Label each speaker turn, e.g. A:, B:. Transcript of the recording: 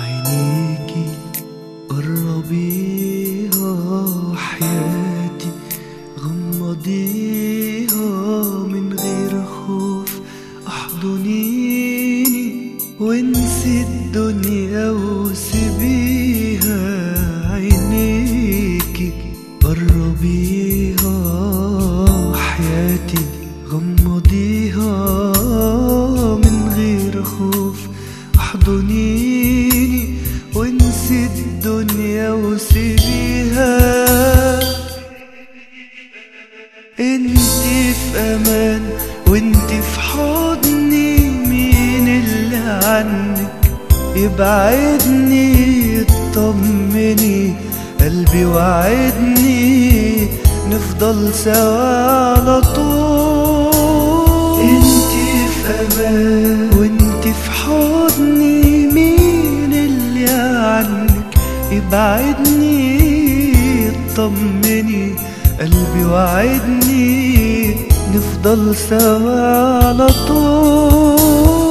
A: عينيكي قربيها حياتي، غمضيها من غير خوف، احضنيني وانسي الدنيا وسيبيها. عينيكي قربيها حياتي، غمضيها من غير خوف، احضنيني وانسي الدنيا وسيبيها. انتي في امان وانتي في حضني، مين اللي عنك يبعدني؟ اطمني قلبي وعدني نفضل سوا على طول. انتي في امان وانتي في حضني، مين اللي عنك يبعدني؟ اطمني قلبي وعدني نفضل سوا على طول.